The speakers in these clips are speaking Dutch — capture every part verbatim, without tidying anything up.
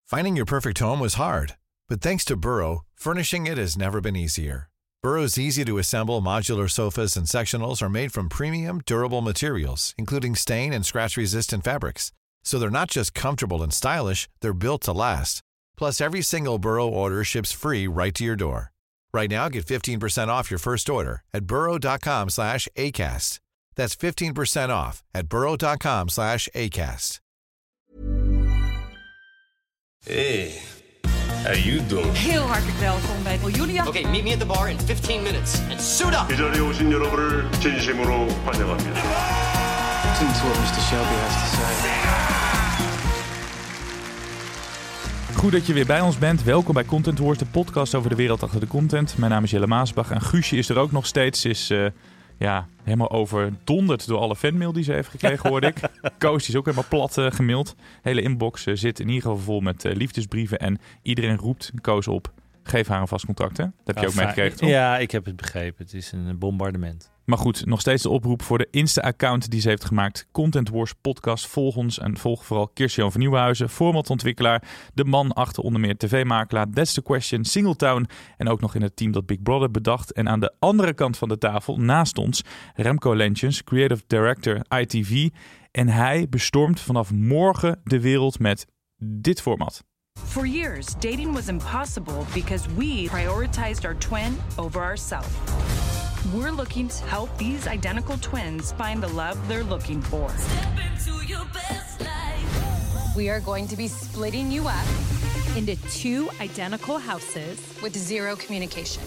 Finding your perfect home was hard, but thanks to Burrow, furnishing it has never been easier. Burrow's easy-to-assemble modular sofas and sectionals are made from premium, durable materials, including stain and scratch-resistant fabrics. So they're not just comfortable and stylish, they're built to last. Plus, every single Burrow order ships free right to your door. Right now, get fifteen percent off your first order at burrow.com slash ACAST. That's fifteen percent off at burrow.com slash ACAST. Hey, how you doing? Heel hartelijk welkom bij Julia. Okay, meet me at the bar in fifteen minutes and suit up. 이 자리에 오신 여러분을 진심으로 환영합니다. Listen to what mister Shelby has to say. Goed dat je weer bij ons bent. Welkom bij Content Wars, de podcast over de wereld achter de content. Mijn naam is Jelle Maasbach en Guusje is er ook nog steeds. Ze is uh, ja, helemaal overdonderd door alle fanmail die ze heeft gekregen, hoorde ik. Koos is ook helemaal plat uh, gemaild. De hele inbox uh, zit in ieder geval vol met uh, liefdesbrieven. En iedereen roept Koos op. Geef haar een vast contract, hè? Dat heb je ja, ook meegekregen, toch? Ja, ik heb het begrepen. Het is een bombardement. Maar goed, nog steeds de oproep voor de Insta-account die ze heeft gemaakt. Content Wars Podcast. Volg ons en volg vooral Kirsten van Nieuwenhuizen, formatontwikkelaar, de man achter onder meer tv-makelaar, That's the Question, Singletown en ook nog in het team dat Big Brother bedacht. En aan de andere kant van de tafel, naast ons, Remco Lentjens, Creative Director I T V. En hij bestormt vanaf morgen de wereld met dit format. For years, dating was impossible because we prioritized our twin over ourselves. We're looking to help these identical twins find the love they're looking for. Step into your best life. We are going to be splitting you up into two identical houses with zero communication.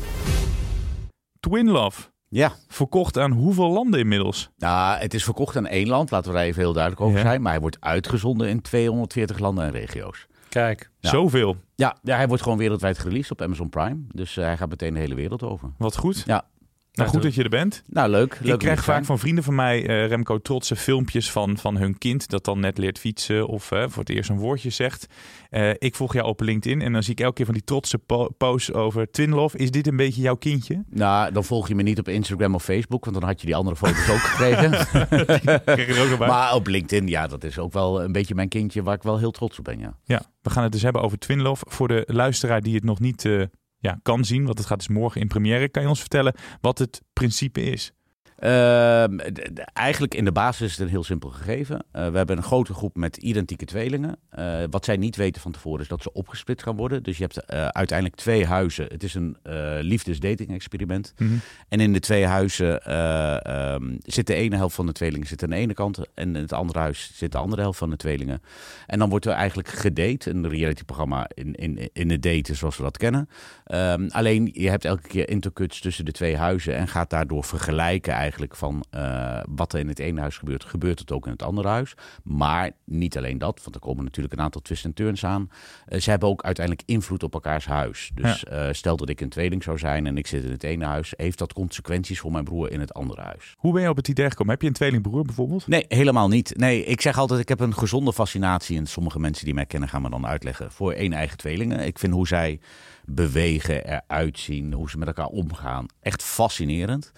Twin Love. Ja. Verkocht aan hoeveel landen inmiddels? Nou, het is verkocht aan één land, laten we daar even heel duidelijk over ja. zijn. Maar hij wordt uitgezonden in tweehonderdveertig landen en regio's. Kijk. Ja. Zoveel. Ja, ja, hij wordt gewoon wereldwijd gereleased op Amazon Prime. Dus uh, hij gaat meteen de hele wereld over. Wat goed. Ja. Nou, goed dat je er bent. Nou, leuk. leuk ik krijg vaak van vrienden van mij, uh, Remco, trotse filmpjes van, van hun kind dat dan net leert fietsen of uh, voor het eerst een woordje zegt. Uh, ik volg jou op LinkedIn en dan zie ik elke keer van die trotse po- posts over Twin Love. Is dit een beetje jouw kindje? Nou, dan volg je me niet op Instagram of Facebook, want dan had je die andere foto's ook gekregen. Krijg je er ook nog bij. Maar op LinkedIn, ja, dat is ook wel een beetje mijn kindje waar ik wel heel trots op ben, ja. Ja, we gaan het dus hebben over Twin Love. Voor de luisteraar die het nog niet uh, ja, kan zien, want het gaat dus morgen in première. Kan je ons vertellen wat het principe is? Uh, d- d- eigenlijk in de basis is het een heel simpel gegeven. Uh, we hebben een grote groep met identieke tweelingen. Uh, wat zij niet weten van tevoren is dat ze opgesplitst gaan worden. Dus je hebt uh, uiteindelijk twee huizen. Het is een uh, liefdesdating-experiment. Mm-hmm. En in de twee huizen uh, um, zit de ene helft van de tweelingen zit aan de ene kant. En in het andere huis zit de andere helft van de tweelingen. En dan wordt er eigenlijk gedate. Een realityprogramma in, in, in het daten zoals we dat kennen. Um, alleen je hebt elke keer intercuts tussen de twee huizen. En gaat daardoor vergelijken eigenlijk. Eigenlijk van uh, wat er in het ene huis gebeurt, gebeurt het ook in het andere huis. Maar niet alleen dat, want er komen natuurlijk een aantal twists en turns aan. Uh, ze hebben ook uiteindelijk invloed op elkaars huis. Dus ja. uh, stel dat ik een tweeling zou zijn en ik zit in het ene huis, heeft dat consequenties voor mijn broer in het andere huis. Hoe ben je op het idee gekomen? Heb je een tweelingbroer bijvoorbeeld? Nee, helemaal niet. Nee, ik zeg altijd, ik heb een gezonde fascinatie. En sommige mensen die mij kennen gaan me dan uitleggen voor één eigen tweelingen. Ik vind hoe zij bewegen, eruit zien, hoe ze met elkaar omgaan, echt fascinerend.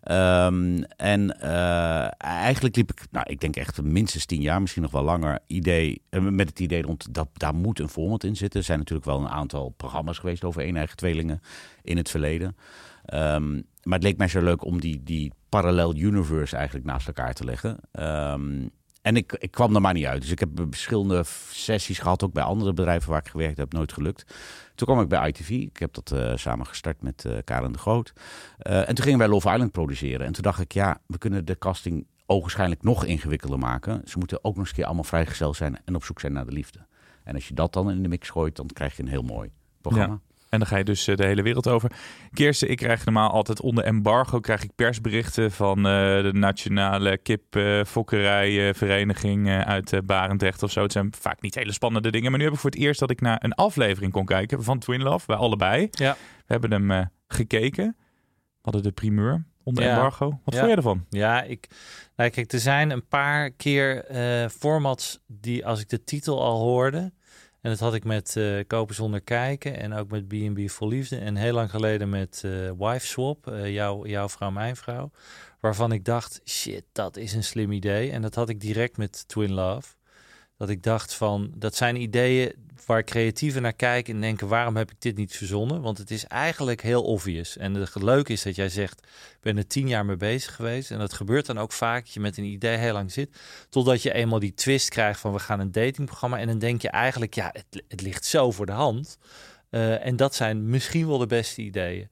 Um, en uh, eigenlijk liep ik, nou, ik denk echt minstens tien jaar, misschien nog wel langer, idee, met het idee rond dat daar moet een format in zitten. Er zijn natuurlijk wel een aantal programma's geweest over één eigen tweelingen in het verleden. Um, maar het leek mij zo leuk om die, die parallel universe eigenlijk naast elkaar te leggen. Um, En ik, ik kwam er maar niet uit. Dus ik heb verschillende sessies gehad, ook bij andere bedrijven waar ik gewerkt heb, nooit gelukt. Toen kwam ik bij I T V. Ik heb dat uh, samen gestart met uh, Karen de Groot. Uh, en toen gingen wij Love Island produceren. En toen dacht ik, ja, we kunnen de casting ogenschijnlijk nog ingewikkelder maken. Ze moeten ook nog eens een keer allemaal vrijgezel zijn en op zoek zijn naar de liefde. En als je dat dan in de mix gooit, dan krijg je een heel mooi programma. Ja. En dan ga je dus de hele wereld over. Kirsten, ik krijg normaal altijd onder embargo krijg ik persberichten van uh, de Nationale Kipfokkerijvereniging uh, uit uh, Barendrecht of zo. Het zijn vaak niet hele spannende dingen. Maar nu heb ik voor het eerst dat ik naar een aflevering kon kijken van Twin Love. Wij allebei. Ja. We hebben hem uh, gekeken. We hadden de primeur onder ja. embargo. Wat ja. vond je ervan? Ja, ik, nou, kijk, er zijn een paar keer uh, formats die als ik de titel al hoorde... En dat had ik met uh, Kopen zonder kijken en ook met B en B Vol Liefde. En heel lang geleden met uh, Wife Swap, uh, jouw, jouw vrouw, mijn vrouw. Waarvan ik dacht, shit, dat is een slim idee. En dat had ik direct met Twin Love. Dat ik dacht van, dat zijn ideeën waar creatieven naar kijken en denken, waarom heb ik dit niet verzonnen? Want het is eigenlijk heel obvious. En het leuke is dat jij zegt, ik ben er tien jaar mee bezig geweest. En dat gebeurt dan ook vaak, dat je met een idee heel lang zit. Totdat je eenmaal die twist krijgt van, we gaan een datingprogramma. En dan denk je eigenlijk, ja, het, het ligt zo voor de hand. Uh, en dat zijn misschien wel de beste ideeën.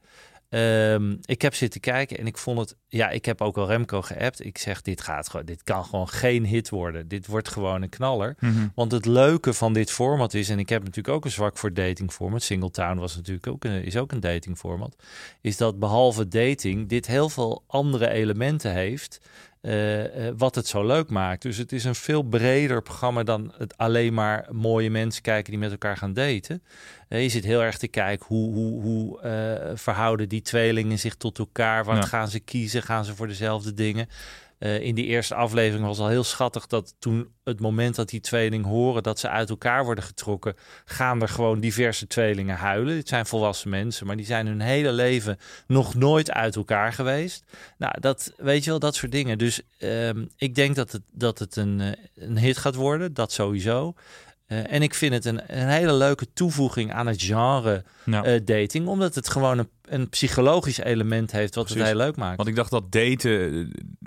Um, ik heb zitten kijken en ik vond het... Ja, ik heb ook al Remco geappt. Ik zeg, dit gaat gewoon, dit kan gewoon geen hit worden. Dit wordt gewoon een knaller. Mm-hmm. Want het leuke van dit format is... en ik heb natuurlijk ook een zwak voor datingformat. Singletown was natuurlijk ook een, is ook een datingformat. Is dat behalve dating dit heel veel andere elementen heeft... Uh, uh, wat het zo leuk maakt. Dus het is een veel breder programma dan het alleen maar mooie mensen kijken die met elkaar gaan daten. Uh, je zit heel erg te kijken hoe, hoe, hoe uh, verhouden die tweelingen zich tot elkaar. Wat ja. gaan ze kiezen? Gaan ze voor dezelfde dingen? Uh, in die eerste aflevering was al heel schattig dat toen het moment dat die tweelingen horen dat ze uit elkaar worden getrokken, gaan er gewoon diverse tweelingen huilen. Dit zijn volwassen mensen, maar die zijn hun hele leven nog nooit uit elkaar geweest. Nou, dat weet je wel, dat soort dingen. Dus um, ik denk dat het, dat het een, een hit gaat worden, dat sowieso. Uh, en ik vind het een, een hele leuke toevoeging aan het genre ja. uh, dating, omdat het gewoon een, een psychologisch element heeft wat Precies. het heel leuk maakt. Want ik dacht dat daten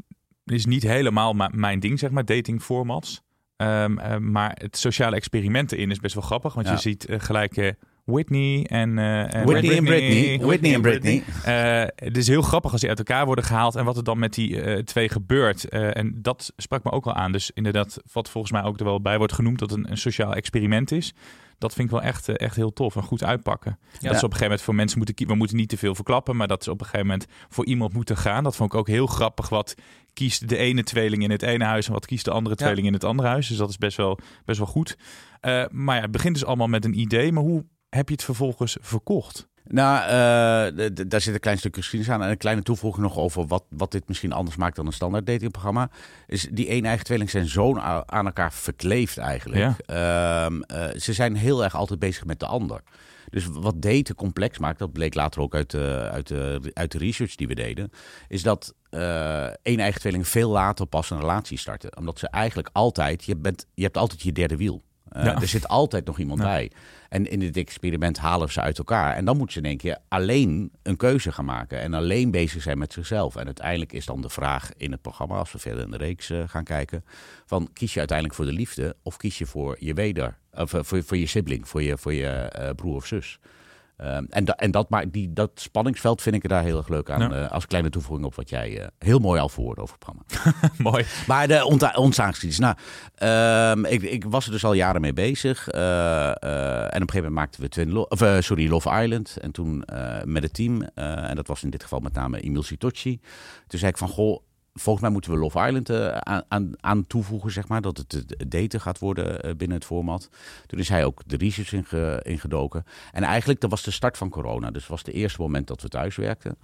is niet helemaal m- mijn ding, zeg maar, datingformats. Um, uh, maar het sociale experiment erin is best wel grappig. Want ja. je ziet uh, gelijk uh, Whitney en... Uh, en Whitney en Britney. Whitney en Britney. Uh, het is heel grappig als die uit elkaar worden gehaald. En wat er dan met die uh, twee gebeurt. Uh, en dat sprak me ook wel aan. Dus inderdaad, wat volgens mij ook er wel bij wordt genoemd, dat het een, een sociaal experiment is. Dat vind ik wel echt, echt heel tof en goed uitpakken. Ja. Dat is op een gegeven moment voor mensen moeten kiezen. We moeten niet te veel verklappen, maar dat is op een gegeven moment voor iemand moeten gaan. Dat vond ik ook heel grappig. Wat kiest de ene tweeling in het ene huis en wat kiest de andere tweeling ja. in het andere huis. Dus dat is best wel, best wel goed. Uh, maar ja, het begint dus allemaal met een idee. Maar hoe heb je het vervolgens verkocht? Nou, uh, d- d- daar zit een klein stukje geschiedenis aan. En een kleine toevoeging nog over wat, wat dit misschien anders maakt dan een standaard datingprogramma. Is die een eigen tweeling zijn zo aan elkaar verkleefd eigenlijk. Ja. Uh, uh, ze zijn heel erg altijd bezig met de ander. Dus wat daten complex maakt, dat bleek later ook uit de, uit de, uit de research die we deden, is dat uh, een eigen tweeling veel later pas een relatie starten. Omdat ze eigenlijk altijd, je, bent, je hebt altijd je derde wiel. Uh, ja. Er zit altijd nog iemand ja. bij. En in dit experiment halen ze uit elkaar. En dan moeten ze in één keer alleen een keuze gaan maken. En alleen bezig zijn met zichzelf. En uiteindelijk is dan de vraag in het programma, als we verder in de reeks uh, gaan kijken, van kies je uiteindelijk voor de liefde of kies je voor je weder, of uh, voor, voor je sibling, voor je, voor je uh, broer of zus. Um, en, da, en dat, maar die, dat spanningsveld vind ik er daar heel erg leuk aan. Ja. Uh, als kleine toevoeging op wat jij uh, heel mooi al verwoordde over het programma. Mooi. Maar de ont- ontstaansgeschiedenis. Nou, um, ik, ik was er dus al jaren mee bezig. Uh, uh, en op een gegeven moment maakten we Twin Lo- of, uh, sorry, Love Island. En toen uh, met het team. Uh, en dat was in dit geval met name Emil Sitocci. Toen zei ik van, goh, volgens mij moeten we Love Island uh, aan, aan, aan toevoegen, zeg maar. Dat het het daten gaat worden uh, binnen het format. Toen is hij ook de research inge, ingedoken. En eigenlijk, dat was de start van corona. Dus het was het eerste moment dat we thuis werkten.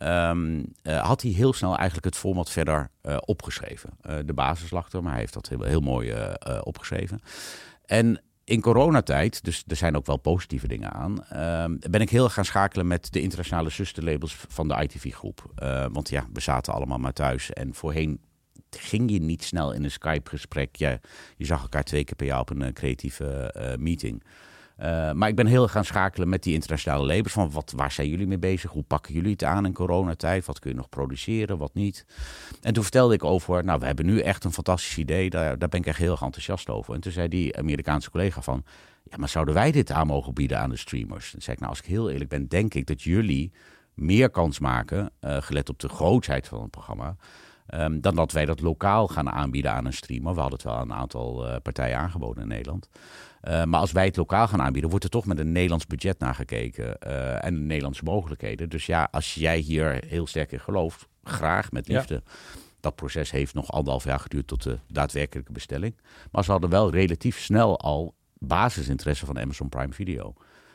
Um, uh, had hij heel snel eigenlijk het format verder uh, opgeschreven. Uh, de basis lag er, maar hij heeft dat heel, heel mooi uh, uh, opgeschreven. En in coronatijd, dus er zijn ook wel positieve dingen aan, uh, ben ik heel gaan schakelen met de internationale zusterlabels van de I T V-groep. Uh, want ja, we zaten allemaal maar thuis en voorheen ging je niet snel in een Skype-gesprek. Je, je zag elkaar twee keer per jaar op een uh, creatieve uh, meeting. Uh, maar ik ben heel gaan schakelen met die internationale labels. Van wat, waar zijn jullie mee bezig? Hoe pakken jullie het aan in coronatijd? Wat kun je nog produceren, wat niet? En toen vertelde ik over, nou, we hebben nu echt een fantastisch idee. Daar, daar ben ik echt heel erg enthousiast over. En toen zei die Amerikaanse collega van, ja, maar zouden wij dit aan mogen bieden aan de streamers? En zei ik, nou, als ik heel eerlijk ben, denk ik dat jullie meer kans maken, uh, gelet op de grootheid van het programma, Um, dan dat wij dat lokaal gaan aanbieden aan een streamer. We hadden het wel aan een aantal uh, partijen aangeboden in Nederland. Uh, maar als wij het lokaal gaan aanbieden, wordt er toch met een Nederlands budget naar gekeken. Uh, en Nederlandse mogelijkheden. Dus ja, als jij hier heel sterk in gelooft, graag met liefde. Ja. Dat proces heeft nog anderhalf jaar geduurd tot de daadwerkelijke bestelling. Maar ze hadden wel relatief snel al basisinteresse van Amazon Prime Video.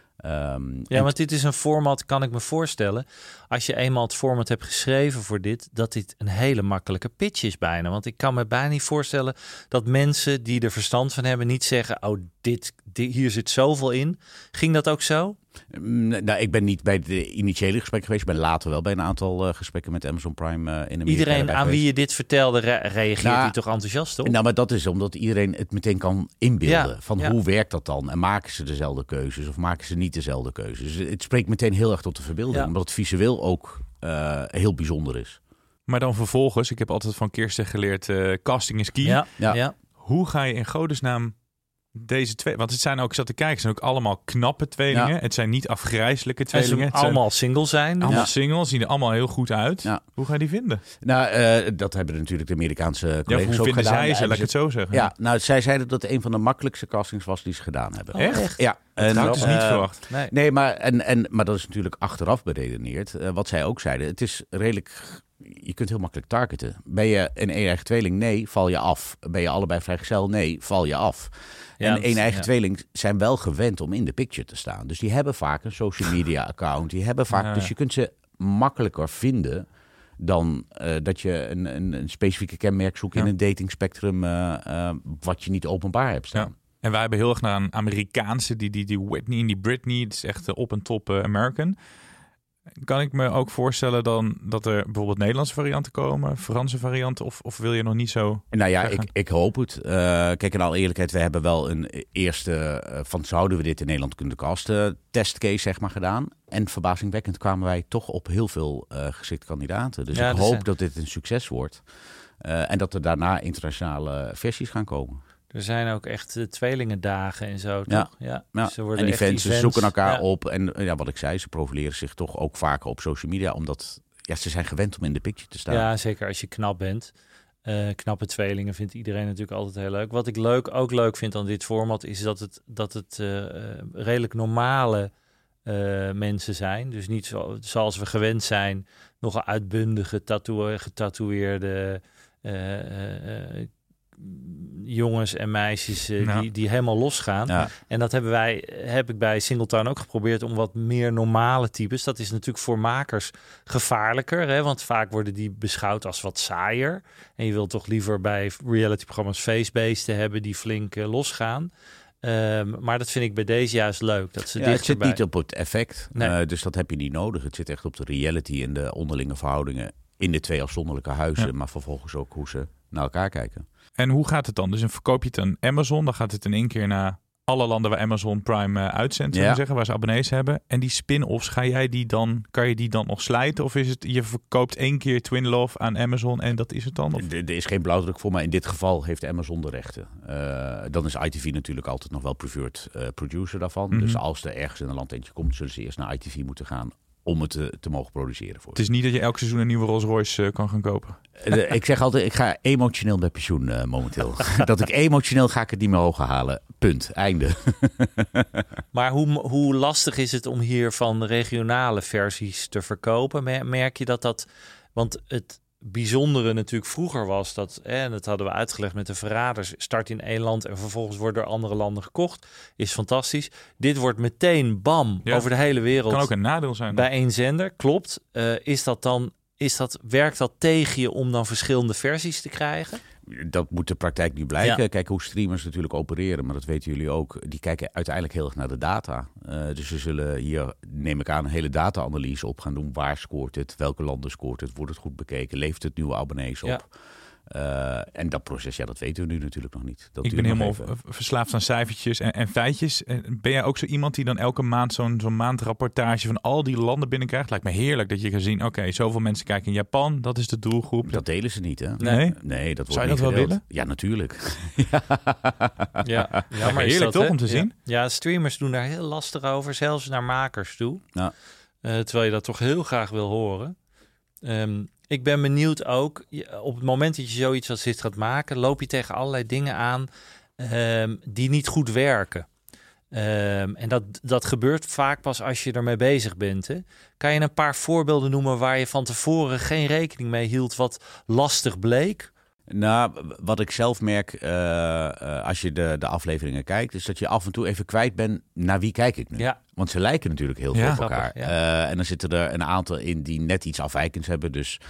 Um, ja, en want dit is een format, kan ik me voorstellen. Als je eenmaal het format hebt geschreven voor dit, dat dit een hele makkelijke pitch is bijna. Want ik kan me bijna niet voorstellen dat mensen die er verstand van hebben niet zeggen, oh, dit, dit hier zit zoveel in. Ging dat ook zo? Nou, ik ben niet bij de initiële gesprekken geweest. Ik ben later wel bij een aantal uh, gesprekken met Amazon Prime uh, in Amerika. Iedereen aan wie je dit vertelde, re- reageert nou, die toch enthousiast op? Nou, maar dat is omdat iedereen het meteen kan inbeelden. Ja, van ja. hoe werkt dat dan? En maken ze dezelfde keuzes of maken ze niet dezelfde keuzes? Dus het spreekt meteen heel erg tot de verbeelding. Ja. Omdat het visueel ook uh, heel bijzonder is. Maar dan vervolgens, ik heb altijd van Kirsten geleerd, uh, casting is key. Ja, Ja. ja. Hoe ga je in godesnaam deze twee... Want het zijn ook, ik zat te kijken, het zijn ook allemaal knappe tweelingen. Ja. Het zijn niet afgrijzelijke En ze tweelingen. Het zijn allemaal single zijn. Dus. allemaal Ja. singles, zien er allemaal heel goed uit. Ja. Hoe ga je die vinden? Nou, uh, dat hebben natuurlijk de Amerikaanse Ja, collega's hoe ook vinden gedaan. zij ze, Daar laat ik het hebben zo zeggen. Ja, nou, zij zeiden dat het een van de makkelijkste castings was die ze gedaan hebben. Oh, Echt? echt? Ja. En, Dat had ik dus niet uh, verwacht. Nee. Nee, maar, en, en, maar dat is natuurlijk achteraf beredeneerd. Uh, wat zij ook zeiden, het is redelijk... Je kunt heel makkelijk targeten. Ben je een een-eigen tweeling? Nee, val je af. Ben je allebei vrijgezel? Nee, val je af. Ja, en dat- een-eigen ja. tweeling zijn wel gewend om in de picture te staan. Dus die hebben vaak een social media account. Die hebben vaak, Ja. Dus je kunt ze makkelijker vinden dan uh, dat je een, een, een specifieke kenmerk zoekt Ja. in een datingspectrum uh, uh, wat je niet openbaar hebt staan. Ja. En wij hebben heel erg naar een Amerikaanse, die, die, die Whitney en die Britney. Het is echt uh, op en top uh, American. Kan ik me ook voorstellen dan dat er bijvoorbeeld Nederlandse varianten komen, Franse varianten, of, of wil je nog niet zo? Nou ja, zeggen? ik, ik hoop het. Uh, kijk, in alle eerlijkheid, we hebben wel een eerste uh, van zouden we dit in Nederland kunnen casten testcase zeg maar gedaan. En verbazingwekkend kwamen wij toch op heel veel uh, geschikte kandidaten. Dus Ja, ik dat hoop zijn- dat dit een succes wordt. Uh, en dat er daarna internationale versies gaan komen. Er zijn ook echt uh, tweelingendagen en zo, Ja. toch? Ja. Ja. Dus er worden En die echt fans, ze events. zoeken elkaar Ja. op. En uh, ja, wat ik zei, ze profileren zich toch ook vaker op social media. Omdat ja, ze zijn gewend om in de picture te staan. Ja, zeker als je knap bent. Uh, knappe tweelingen vindt iedereen natuurlijk altijd heel leuk. Wat ik leuk, ook leuk vind aan dit format is dat het, dat het uh, uh, redelijk normale uh, mensen zijn. Dus niet zo, zoals we gewend zijn, nog uitbundige, tattoo- getatoeëerde uh, uh, uh, jongens en meisjes uh, Nou. die, die helemaal losgaan. Ja. En dat hebben wij, heb ik bij Singletown ook geprobeerd om wat meer normale types. Dat is natuurlijk voor makers gevaarlijker, hè? Want vaak worden die beschouwd als wat saaier. En je wilt toch liever bij realityprogramma's feestbeesten hebben die flink uh, losgaan. Um, maar dat vind ik bij deze juist leuk. Dat ze Ja, het zit dichterbij... niet op het effect, Nee. uh, dus dat heb je niet nodig. Het zit echt op de reality en de onderlinge verhoudingen in de twee afzonderlijke huizen, Ja. maar vervolgens ook hoe ze naar elkaar kijken. En hoe gaat het dan? Dus dan verkoop je het aan Amazon, dan gaat het in één keer naar alle landen waar Amazon Prime uh, uitzendt, zou Ja. ik zeggen, waar ze abonnees hebben. En die spin-offs, ga jij die dan, kan je die dan nog slijten? Of is het, je verkoopt één keer Twin Love aan Amazon en dat is het dan? Of? Er er is geen blauwdruk voor, maar in dit geval heeft Amazon de rechten. Uh, dan is I T V natuurlijk altijd nog wel preferred uh, producer daarvan. Mhm. Dus als er ergens in een land eentje komt, zullen ze eerst naar I T V moeten gaan om het te, te mogen produceren. Voor Het is niet dat je elk seizoen een nieuwe Rolls Royce uh, kan gaan kopen. Uh, ik zeg altijd, ik ga emotioneel met pensioen uh, momenteel. Dat ik emotioneel ga ik het niet meer hoger halen. Punt. Einde. Maar hoe, hoe lastig is het om hier van regionale versies te verkopen? Mer- Merk je dat dat... Want het bijzondere natuurlijk vroeger was dat... en dat hadden we uitgelegd met de Verraders... start in één land en vervolgens wordt door andere landen gekocht. Is fantastisch. Dit wordt meteen, bam, Ja. over de hele wereld. Kan ook een nadeel zijn. Bij één zender, klopt. Uh, is dat dan... Is dat, werkt dat tegen je om dan verschillende versies te krijgen? Dat moet de praktijk nu blijken. Ja. Kijk hoe streamers natuurlijk opereren, maar dat weten jullie ook. Die kijken uiteindelijk heel erg naar de data. Uh, dus ze zullen hier, neem ik aan, een hele data-analyse op gaan doen. Waar scoort het? Welke landen scoort het? Wordt het goed bekeken? Levert het nieuwe abonnees op? Ja. Uh, en dat proces, ja, dat weten we nu natuurlijk nog niet. Dat Ik duurt ben nog helemaal even. v- verslaafd aan cijfertjes en, en feitjes. En ben jij ook zo iemand die dan elke maand zo'n zo'n maandrapportage van al die landen binnenkrijgt? Lijkt me heerlijk dat je kan zien, oké, okay, zoveel mensen kijken in Japan. Dat is de doelgroep. Dat delen ze niet, hè? Nee? Nee, dat wordt Zou je niet dat wel gedeeld. willen? Ja, natuurlijk. Ja, Ja, maar heerlijk toch om te ja. zien? Ja, streamers doen daar heel lastig over, zelfs naar makers toe. Ja. Uh, terwijl je dat toch heel graag wil horen. Um, ik ben benieuwd ook, op het moment dat je zoiets als dit gaat maken, loop je tegen allerlei dingen aan um, die niet goed werken. Um, en dat, dat gebeurt vaak pas als je ermee bezig bent. Hè? Kan je een paar voorbeelden noemen waar je van tevoren geen rekening mee hield wat lastig bleek? Nou, wat ik zelf merk uh, uh, als je de, de afleveringen kijkt, is dat je af en toe even kwijt bent naar wie kijk ik nu. Ja. Want ze lijken natuurlijk heel veel Ja, op elkaar. grappig, ja. Uh, en dan zitten er een aantal in die net iets afwijkends hebben. Dus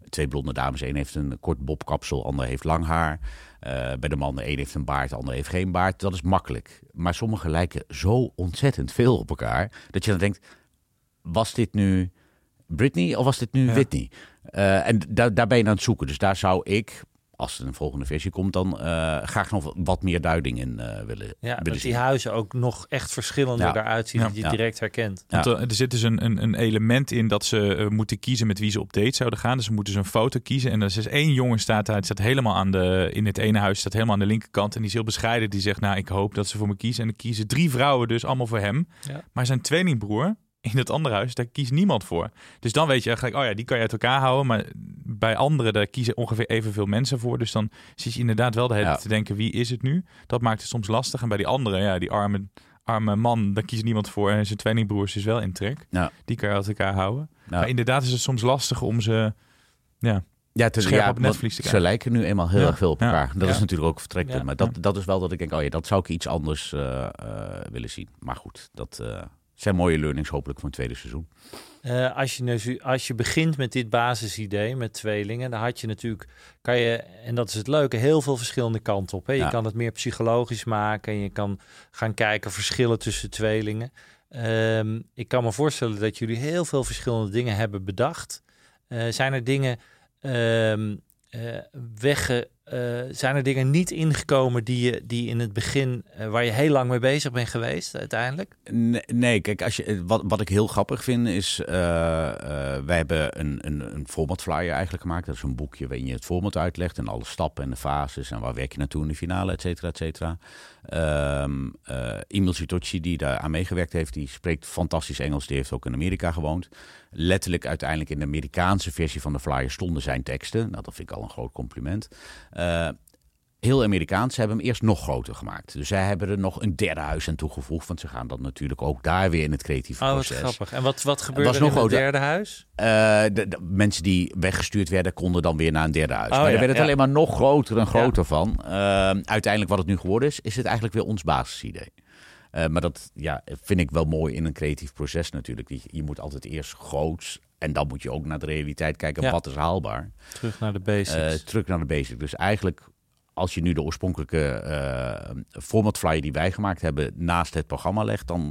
twee blonde dames. Eén heeft een kort bobkapsel, ander heeft lang haar. Uh, bij de mannen, één heeft een baard, de ander heeft geen baard. Dat is makkelijk. Maar sommigen lijken zo ontzettend veel op elkaar, dat je dan denkt, was dit nu Britney of was dit nu ja. Whitney? Uh, en da- daar ben je aan het zoeken. Dus daar zou ik, als er een volgende versie komt, dan uh, graag nog wat meer duiding in uh, willen, ja, willen dat zien. die huizen ook nog echt verschillender ja. eruit zien, ja. dat je ja. direct herkent. Ja. Want er zit dus een, een, een element in dat ze uh, moeten kiezen met wie ze op date zouden gaan. Dus ze moeten dus een foto kiezen. En er is dus één jongen staat daar, het staat helemaal aan de, in het ene huis, staat helemaal aan de linkerkant. En die is heel bescheiden. Die zegt, nou, ik hoop dat ze voor me kiezen. En dan kiezen drie vrouwen dus allemaal voor hem. Ja. Maar zijn tweelingbroer in het andere huis, daar kiest niemand voor. Dus dan weet je eigenlijk, oh ja, die kan je uit elkaar houden. Maar bij anderen, daar kiezen ongeveer evenveel mensen voor. Dus dan zit je inderdaad wel de hele tijd ja. te denken, wie is het nu? Dat maakt het soms lastig. En bij die anderen, ja, die arme, arme man, daar kiest niemand voor. En zijn tweelingbroers is wel in trek. Ja. Die kan je uit elkaar houden. Ja. Maar inderdaad is het soms lastig om ze ja, ja, te, scherp ja, op netvlies te krijgen. Ze lijken nu eenmaal heel ja. erg veel op elkaar. Ja. Dat ja. is natuurlijk ook vertrekpunt. Ja. Maar dat, dat is wel dat ik denk, oh ja, dat zou ik iets anders uh, uh, willen zien. Maar goed, dat uh, zijn mooie learnings hopelijk voor een tweede seizoen. Uh, als, je nu, als je begint met dit basisidee, met tweelingen, dan had je natuurlijk, kan je, en dat is het leuke, heel veel verschillende kanten op. Hè? Je ja. kan het meer psychologisch maken en je kan gaan kijken verschillen tussen tweelingen. Um, ik kan me voorstellen dat jullie heel veel verschillende dingen hebben bedacht. Uh, zijn er dingen um, uh, wegge, uh, zijn er dingen niet ingekomen die je die in het begin uh, waar je heel lang mee bezig bent geweest uiteindelijk? Nee, nee kijk, als je, wat, wat ik heel grappig vind is, uh, uh, wij hebben een, een, een format flyer eigenlijk gemaakt. Dat is een boekje waarin je het format uitlegt en alle stappen en de fases en waar werk je naartoe in de finale, et cetera, et cetera. Um, uh, Emil Sitoci, die daar aan meegewerkt heeft, die spreekt fantastisch Engels. Die heeft ook in Amerika gewoond. Letterlijk uiteindelijk in de Amerikaanse versie van de flyer stonden zijn teksten. Nou, dat vind ik al een groot compliment. Uh, heel Amerikaans. Ze hebben hem eerst nog groter gemaakt. Dus zij hebben er nog een derde huis aan toegevoegd. Want ze gaan dan natuurlijk ook daar weer in het creatieve oh, proces. Oh, wat grappig. En wat, wat gebeurde er in het derde huis? Uh, de, de, mensen die weggestuurd werden, konden dan weer naar een derde huis. Oh, maar ja, er werd het ja. alleen maar nog groter en groter ja. van. Uh, uiteindelijk wat het nu geworden is, is het eigenlijk weer ons basisidee. Uh, maar dat ja, vind ik wel mooi in een creatief proces natuurlijk. Je, je moet altijd eerst groots en dan moet je ook naar de realiteit kijken. Ja. Wat is haalbaar? Terug naar de basics. Uh, terug naar de basics. Dus eigenlijk, als je nu de oorspronkelijke uh, format flyer die wij gemaakt hebben naast het programma legt, dan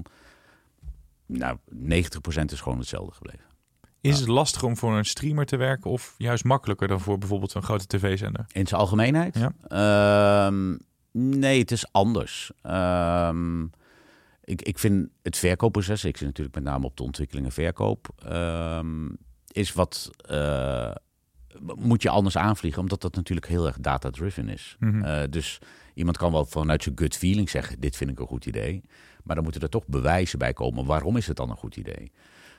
nou, negentig procent is gewoon hetzelfde gebleven. Is ja. het lastig om voor een streamer te werken of juist makkelijker dan voor bijvoorbeeld een grote tv-zender? In zijn algemeenheid? Ja. Uh, nee, het is anders. Uh, ik, ik vind het verkoopproces, ik zit natuurlijk met name op de ontwikkeling en verkoop, uh, is wat uh, moet je anders aanvliegen, omdat dat natuurlijk heel erg data-driven is. Mm-hmm. Uh, dus iemand kan wel vanuit zijn gut feeling zeggen, dit vind ik een goed idee. Maar dan moeten er toch bewijzen bij komen. Waarom is het dan een goed idee?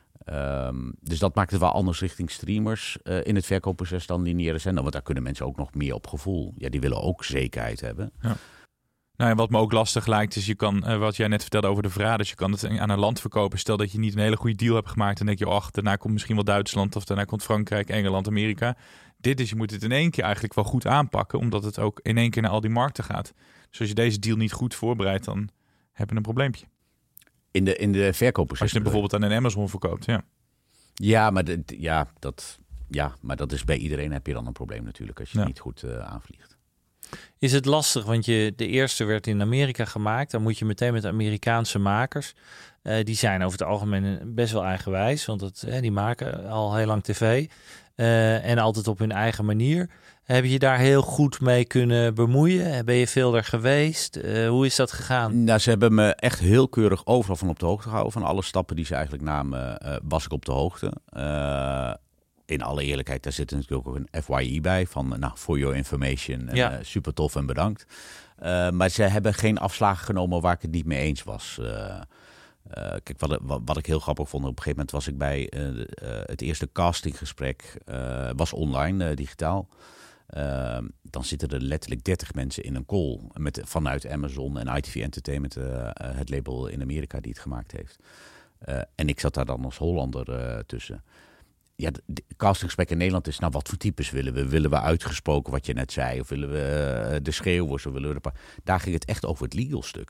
Um, dus dat maakt het wel anders richting streamers uh, in het verkoopproces dan lineaire zender. Want daar kunnen mensen ook nog meer op gevoel. Ja, die willen ook zekerheid hebben. Ja. Nou, en wat me ook lastig lijkt is, je kan, uh, wat jij net vertelde over de vraag, dus je kan het aan een land verkopen. Stel dat je niet een hele goede deal hebt gemaakt, dan denk je, ach, daarna komt misschien wel Duitsland of daarna komt Frankrijk, Engeland, Amerika. Dit is, je moet het in één keer eigenlijk wel goed aanpakken, omdat het ook in één keer naar al die markten gaat. Dus als je deze deal niet goed voorbereidt, dan heb je een probleempje. In de, in de verkoopproces. Als je het bijvoorbeeld aan een Amazon verkoopt, ja. Ja, maar, de, ja, dat, ja, maar dat is bij iedereen heb je dan een probleem natuurlijk, als je ja. het niet goed uh, aanvliegt. Is het lastig, want je, de eerste werd in Amerika gemaakt. Dan moet je meteen met Amerikaanse makers. Uh, die zijn over het algemeen best wel eigenwijs. Want het, uh, die maken al heel lang tv. Uh, en altijd op hun eigen manier. Heb je daar heel goed mee kunnen bemoeien? Ben je veel er geweest? Uh, hoe is dat gegaan? Nou, ze hebben me echt heel keurig overal van op de hoogte gehouden. Van alle stappen die ze eigenlijk namen, uh, was ik op de hoogte. Uh, In alle eerlijkheid, daar zit natuurlijk ook een F Y I bij van, nou, for your information. En, ja. uh, super tof en bedankt. Uh, maar ze hebben geen afslagen genomen waar ik het niet mee eens was. Uh, uh, kijk, wat, wat, wat ik heel grappig vond, op een gegeven moment was ik bij uh, uh, het eerste castinggesprek, uh, was online, uh, digitaal. Uh, dan zitten er letterlijk dertig mensen in een call met, vanuit Amazon en I T V Entertainment, uh, uh, het label in Amerika die het gemaakt heeft. Uh, en ik zat daar dan als Hollander uh, tussen. Ja, de castinggesprek in Nederland is, nou, wat voor types willen we? Willen we uitgesproken, wat je net zei? Of willen we uh, de schreeuwers? Of willen we de pa- Daar ging het echt over het legal stuk.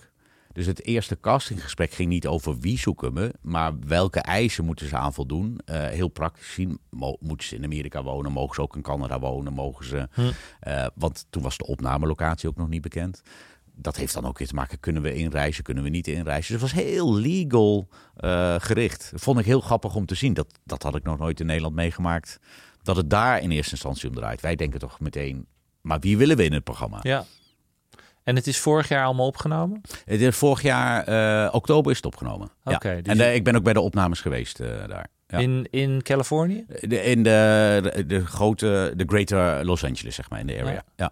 Dus het eerste castinggesprek ging niet over wie zoeken we, maar welke eisen moeten ze aan voldoen. Uh, heel praktisch zien, mo- moeten ze in Amerika wonen, mogen ze ook in Canada wonen, mogen ze... Hm. Uh, want toen was de opnamelocatie ook nog niet bekend. Dat heeft dan ook weer te maken, kunnen we inreizen, kunnen we niet inreizen. Dus het was heel legal uh, gericht. Dat vond ik heel grappig om te zien. Dat, dat had ik nog nooit in Nederland meegemaakt. Dat het daar in eerste instantie om draait. Wij denken toch meteen, maar wie willen we in het programma? Ja. En het is vorig jaar allemaal opgenomen? Het is vorig jaar, uh, oktober is het opgenomen. Oké. Okay, ja. Dus en uh, ik ben ook bij de opnames geweest uh, daar. Ja. In, in Californië? De, in de, de, de grote, de Greater Los Angeles, zeg maar, in de area. Ja. ja.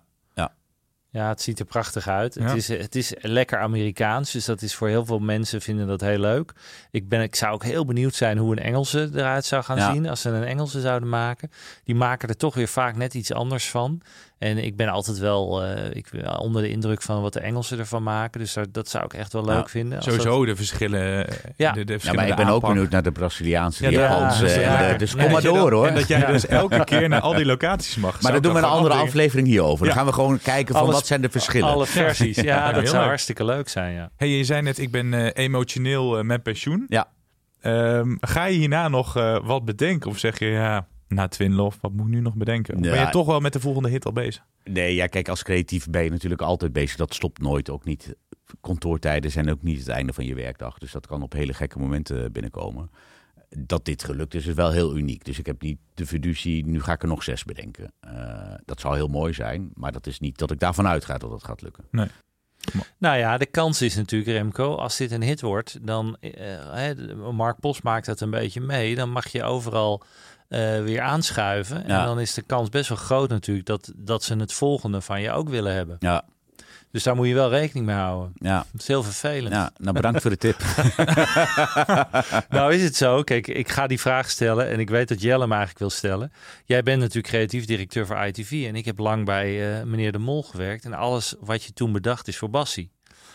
Ja, het ziet er prachtig uit. Ja. Het, is, het is lekker Amerikaans, dus dat is voor heel veel mensen vinden dat heel leuk. Ik, ben, ik zou ook heel benieuwd zijn hoe een Engelse eruit zou gaan ja. zien als ze een Engelse zouden maken. Die maken er toch weer vaak net iets anders van. En ik ben altijd wel uh, ik ben onder de indruk van wat de Engelsen ervan maken. Dus dat, dat zou ik echt wel leuk ja, vinden. Sowieso dat... de verschillen. Ja, de, de ja maar ik ben aanpak. ook benieuwd naar de Braziliaanse, ja, de Japanse. Ja, ja, ja. Dus kom nee, maar door, hoor. En dat jij dus elke keer naar al die locaties mag. Maar dat doen we een andere aflevering, aflevering hierover. Ja. Dan gaan we gewoon kijken van Alles, wat zijn de verschillen. Alle versies. Ja, ja dat zou leuk. hartstikke leuk zijn. Ja. Hey, je zei net, ik ben uh, emotioneel uh, met pensioen. Ja. Um, ga je hierna nog uh, wat bedenken? Of zeg je, ja, na Twin Love, wat moet ik nu nog bedenken? Ja. Ben je toch wel met de volgende hit al bezig? Nee, ja, kijk, als creatief ben je natuurlijk altijd bezig. Dat stopt nooit, ook niet. Kantoortijden zijn ook niet het einde van je werkdag. Dus dat kan op hele gekke momenten binnenkomen. Dat dit gelukt is, is wel heel uniek. Dus ik heb niet de fiducie, nu ga ik er nog zes bedenken. Uh, dat zou heel mooi zijn, maar dat is niet dat ik daarvan uitga dat het gaat lukken. Nee. Nou ja, de kans is natuurlijk, Remco, als dit een hit wordt, dan, uh, Mark Post maakt dat een beetje mee, dan mag je overal uh, weer aanschuiven. Ja. En dan is de kans best wel groot natuurlijk dat, dat ze het volgende van je ook willen hebben. Ja. Dus daar moet je wel rekening mee houden. Ja. Dat is heel vervelend. Ja, nou bedankt voor de tip. Nou is het zo. Kijk, ik ga die vraag stellen en ik weet dat Jelle hem eigenlijk wil stellen. Jij bent natuurlijk creatief directeur voor I T V en ik heb lang bij uh, meneer De Mol gewerkt. En alles wat je toen bedacht is voor Bassie.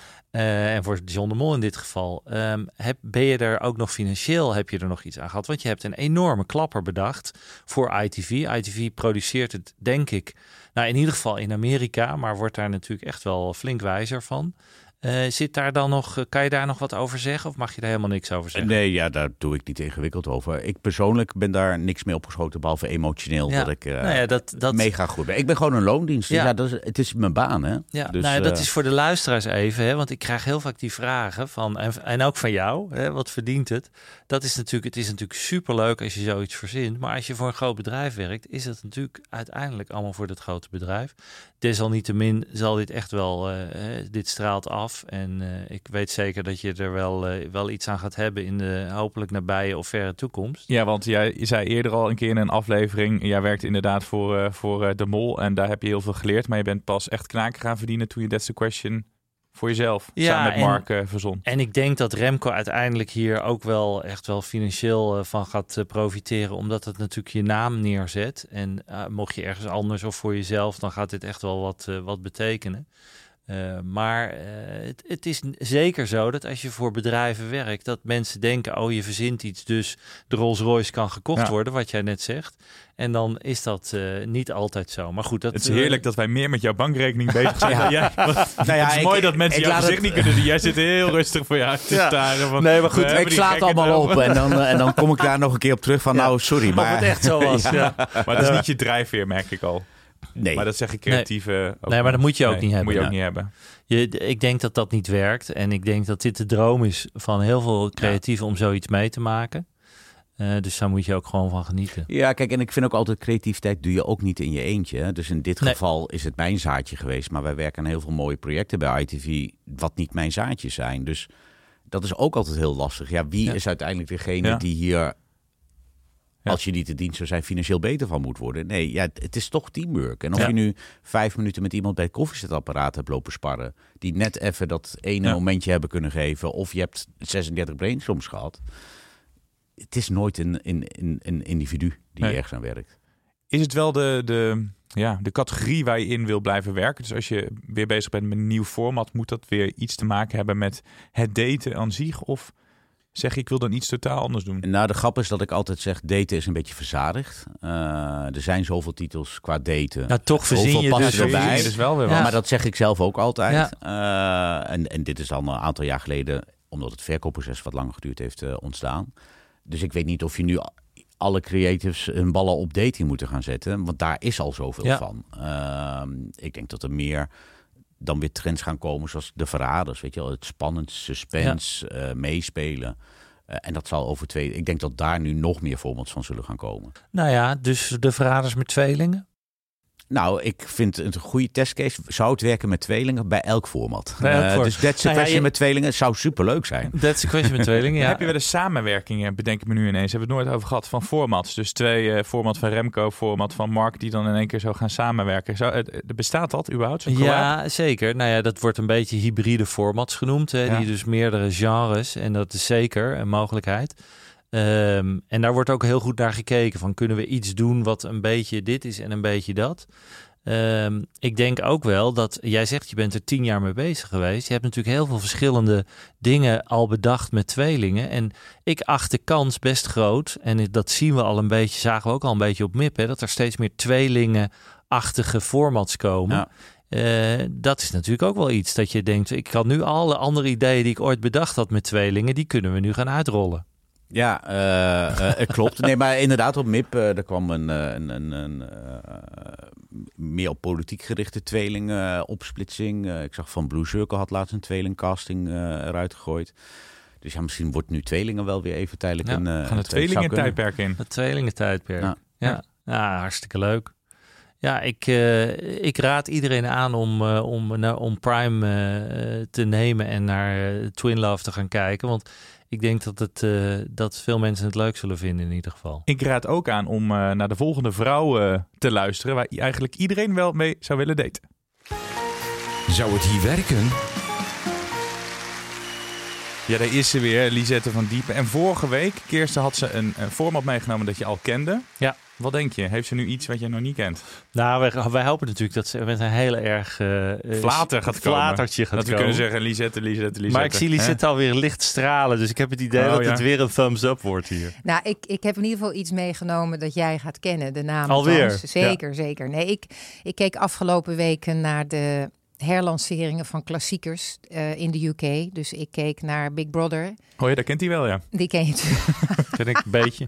Uh, en voor John de Mol in dit geval. Um, heb, ben je er ook nog financieel, heb je er nog iets aan gehad? Want je hebt een enorme klapper bedacht voor I T V. I T V produceert het, denk ik, nou in ieder geval in Amerika, maar wordt daar natuurlijk echt wel flink wijzer van. Uh, zit daar dan nog, kan je daar nog wat over zeggen of mag je daar helemaal niks over zeggen? Nee, ja, daar doe ik niet ingewikkeld over. Ik persoonlijk ben daar niks mee opgeschoten, behalve emotioneel ja. dat ik uh, nou ja, dat, dat... mega goed ben. Ik ben gewoon een loondienst, ja. Dus ja, dat is, het is mijn baan, hè. Ja, dus, nou ja, dat uh... is voor de luisteraars even, hè, want ik krijg heel vaak die vragen van, en, en ook van jou, hè, wat verdient het? Dat is natuurlijk, het is natuurlijk superleuk als je zoiets verzint, maar als je voor een groot bedrijf werkt, is het natuurlijk uiteindelijk allemaal voor dat grote bedrijf. Desalniettemin zal dit echt wel, uh, dit straalt af. En uh, ik weet zeker dat je er wel, uh, wel iets aan gaat hebben in de hopelijk nabije of verre toekomst. Ja, want jij zei eerder al een keer in een aflevering, jij werkt inderdaad voor, uh, voor uh, De Mol en daar heb je heel veel geleerd. Maar je bent pas echt knaken gaan verdienen toen je That's the Question voor jezelf, ja, samen met Mark uh, verzon. En ik denk dat Remco uiteindelijk hier ook wel echt wel financieel uh, van gaat uh, profiteren, omdat het natuurlijk je naam neerzet. En uh, mocht je ergens anders of voor jezelf, dan gaat dit echt wel wat, uh, wat betekenen. Uh, maar uh, het, het is zeker zo dat als je voor bedrijven werkt, dat mensen denken, oh je verzint iets, dus de Rolls Royce kan gekocht ja. worden, wat jij net zegt. En dan is dat uh, niet altijd zo. Maar goed, dat, het is heerlijk uh, dat wij meer met jouw bankrekening bezig zijn. ja. Ja, nou ja, het is ik, mooi dat mensen jouw gezicht het... niet kunnen zien. Jij zit heel rustig voor je uit te ja. staren. Van, nee, maar goed, ik sla het allemaal op. En dan, uh, en dan kom ik daar nog een keer op terug van, ja. nou sorry. Maar of het echt zo was. ja. Ja. Maar het is niet je drijfveer, merk ik al. Nee. Maar dat zeg ik creatieve... Nee, ook nee maar dat moet je ook nee, niet hebben. Moet je ook nou. niet hebben. Je, ik denk dat dat niet werkt. En ik denk dat dit de droom is van heel veel creatieven ja. om zoiets mee te maken. Uh, dus daar moet je ook gewoon van genieten. Ja, kijk, en ik vind ook altijd creativiteit doe je ook niet in je eentje. Hè? Dus in dit nee. geval is het mijn zaadje geweest. Maar wij werken aan heel veel mooie projecten bij I T V wat niet mijn zaadjes zijn. Dus dat is ook altijd heel lastig. Ja, wie ja. is uiteindelijk degene ja. die hier... Ja. Als je niet de dienst zou zijn, financieel beter van moet worden. Nee, ja, het is toch teamwork. En of ja. je nu vijf minuten met iemand bij het koffiezetapparaat hebt lopen sparren, die net even dat ene ja. momentje hebben kunnen geven, of je hebt zesendertig brainstorms gehad. Het is nooit een, een, een, een individu die nee. ergens aan werkt. Is het wel de, de, ja, de categorie waar je in wil blijven werken? Dus als je weer bezig bent met een nieuw format, moet dat weer iets te maken hebben met het daten aan zich? Of zeg ik wil dan iets totaal anders doen? Nou, de grap is dat ik altijd zeg, daten is een beetje verzadigd. Uh, er zijn zoveel titels qua daten. Nou, toch verzin je dus, erbij. dus wel weer ja. wat. Maar dat zeg ik zelf ook altijd. Ja. Uh, en, en dit is al een aantal jaar geleden, omdat het verkoopproces wat langer geduurd heeft uh, ontstaan. Dus ik weet niet of je nu alle creatives hun ballen op dating moeten gaan zetten. Want daar is al zoveel ja. van. Uh, ik denk dat er meer dan weer trends gaan komen zoals de verraders. Weet je wel, het spannend, suspense, ja. uh, meespelen. Uh, en dat zal over twee... Ik denk dat daar nu nog meer formats van zullen gaan komen. Nou ja, dus de verraders met tweelingen? Nou, ik vind het een goede testcase. Zou het werken met tweelingen bij elk format? Bij elk uh, voor. Dus That's a nou, Question ja, je... met tweelingen zou superleuk zijn. That's a Question met tweelingen, ja. Heb je wel eens samenwerkingen, bedenk ik me nu ineens. Hebben we het nooit over gehad van formats. Dus twee, uh, format van Remco, format van Mark, die dan in één keer zo gaan samenwerken. Zou, uh, bestaat dat überhaupt? Zo'n ja, collab? zeker. Nou ja, dat wordt een beetje hybride formats genoemd. Hè, ja. Die dus meerdere genres. En dat is zeker een mogelijkheid. Um, en daar wordt ook heel goed naar gekeken. Van kunnen we iets doen wat een beetje dit is en een beetje dat. Um, ik denk ook wel dat, jij zegt je bent er tien jaar mee bezig geweest. Je hebt natuurlijk heel veel verschillende dingen al bedacht met tweelingen. En ik acht de kans best groot. En dat zien we al een beetje, zagen we ook al een beetje op M I P. Hè, dat er steeds meer tweelingenachtige formats komen. Ja. Uh, dat is natuurlijk ook wel iets dat je denkt, ik kan nu alle andere ideeën die ik ooit bedacht had met tweelingen, die kunnen we nu gaan uitrollen. Ja, uh, uh, klopt. Nee, maar inderdaad op M I P, uh, er kwam een, een, een, een uh, meer op politiek gerichte tweeling uh, opsplitsing. Uh, ik zag van Blue Circle had laatst een tweelingcasting uh, eruit gegooid. Dus ja, misschien wordt nu tweelingen wel weer even tijdelijk ja, een... Uh, gaan het tweelingentijdperk in. Het tweelingentijdperk, ja. Ja. Ja. ja, hartstikke leuk. Ja, ik, uh, ik raad iedereen aan om, uh, om, uh, om Prime uh, te nemen en naar uh, Twin Love te gaan kijken. Want ik denk dat, het, uh, dat veel mensen het leuk zullen vinden in ieder geval. Ik raad ook aan om uh, naar de volgende vrouw uh, te luisteren, waar eigenlijk iedereen wel mee zou willen daten. Zou het hier werken? Ja, daar is ze weer, Lisette van Diepen. En vorige week, Kirsten, had ze een, een format meegenomen dat je al kende. Ja. Wat denk je? Heeft ze nu iets wat je nog niet kent? Nou, wij, wij hopen natuurlijk dat ze met een heel erg... Uh, Flater gaat komen. Flatertje gaat dat we komen. kunnen zeggen, Lisette, Lisette, Lisette. Maar ik zie Lisette alweer licht stralen. Dus ik heb het idee oh, dat ja. het weer een thumbs up wordt hier. Nou, ik, ik heb in ieder geval iets meegenomen dat jij gaat kennen. De naam. Alweer? Althans. Zeker, ja. zeker. Nee, ik, ik keek afgelopen weken naar de herlanceringen van klassiekers uh, in de U K. Dus ik keek naar Big Brother. Oh ja, dat kent hij wel, ja. Die ken je natuurlijk. Ken ik een beetje.